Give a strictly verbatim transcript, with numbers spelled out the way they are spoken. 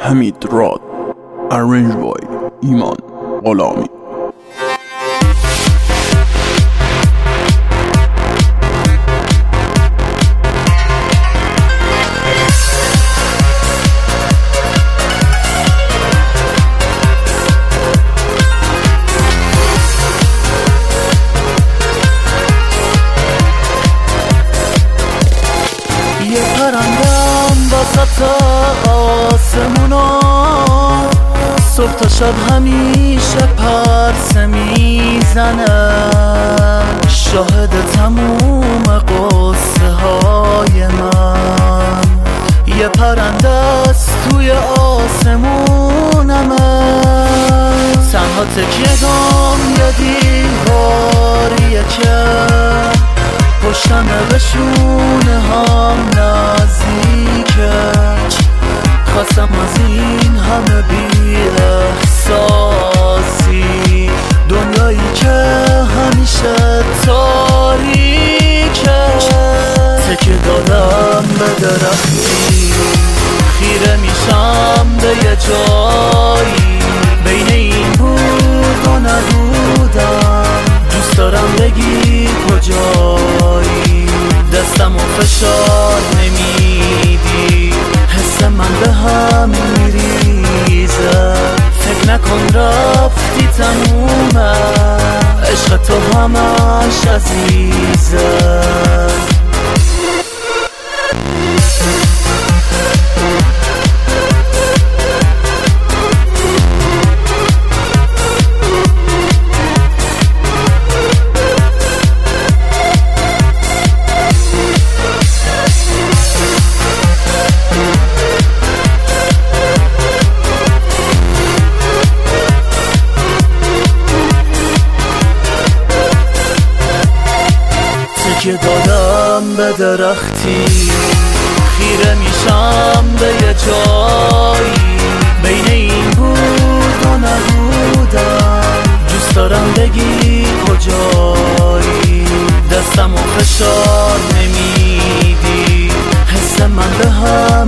حمید راد Arranged by ایمان غلامی. یه پرندم وسط آسمونا صبح تا شب همیشه پرسه میزنه، شاهد تموم قصه های من. یه پرنده است توی آسمونمه، تنها تکیه گام یه دیواریه که پشتمه به شونه هم نزدیکه. خواستم از این همه بی احساسی، دنیایی که همیشه تاریکه. تکیه دادم به درختی، خیره میشم به یه جایی، بین این بود و نبودم. دوست دارم بگی کجایی، دستم و فشار نمیدی، حس من به هم میریزه. فکر نکن رفتی تمومه، عشق تو همش عزیزه. تکیه دادم به درختی، خیره میشم به یه جایی، بین این بود و نبودم. دوست دارم بگی کجایی، دستم و فشار نمیدی، حس من به هم